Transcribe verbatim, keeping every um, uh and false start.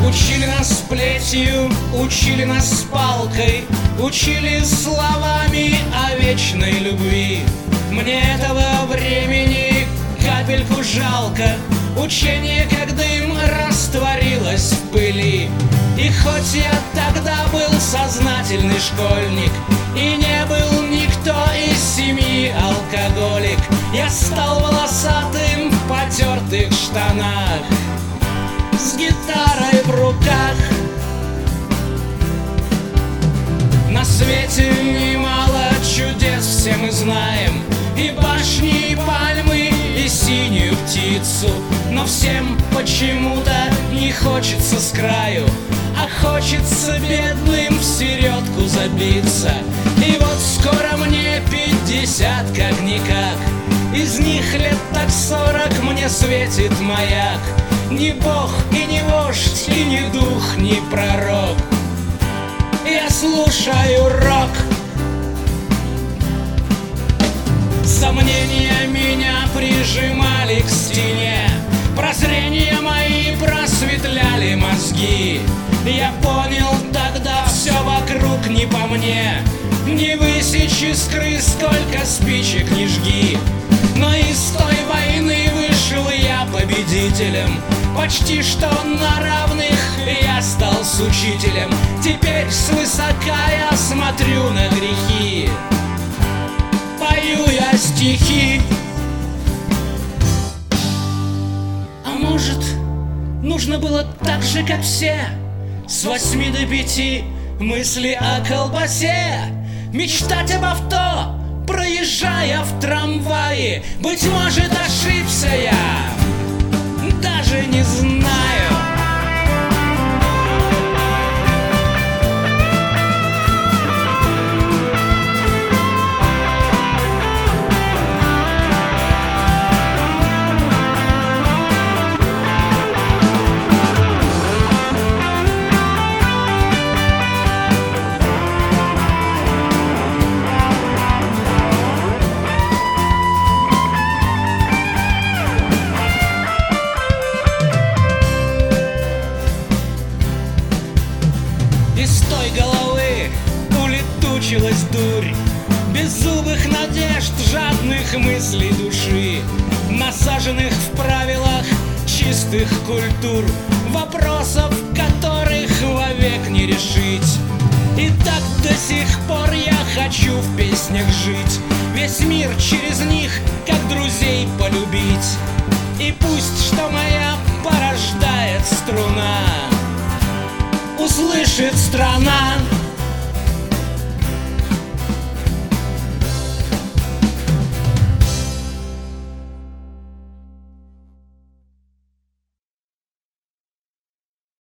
Учили нас плетью, учили нас палкой, учили словами о вечной любви. Мне этого времени капельку жалко, учение как дым растворилось в пыли. И хоть я тогда был сознательный школьник и не был никто из семьи алкоголик, я стал волосатым в потертых штанах, с гитарой в руках. На свете немало чудес, все мы знаем, и башни, и пальмы, и синюю птицу. Но всем почему-то не хочется с краю, а хочется бедным в середку забиться. И вот скоро мне пятьдесят как-никак, из них лет так сорок мне светит маяк. Ни бог и ни вождь, и ни дух, ни пророк, я слушаю рок. Сомнения меня прижимали к стене, прозрения мои просветляли мозги. Я понял тогда, все вокруг не по мне, не высечь искры, сколько спичек не жги. Но из той войны вышел я победителем, почти что на равных я стал с учителем. Теперь свысока я смотрю на грехи, пою я стихи. А может, нужно было так же, как все, с восьми до пяти мысли о колбасе, мечтать об авто, проезжая в трамвае. Быть может, ошибся я, даже не знаю. Из той головы улетучилась дурь беззубых надежд, жадных мыслей души, насаженных в правилах чистых культур, вопросов, которых вовек не решить. И так до сих пор я хочу в песнях жить, весь мир через них, как друзей, полюбить. И пусть, что моя порождает струна, услышит страна.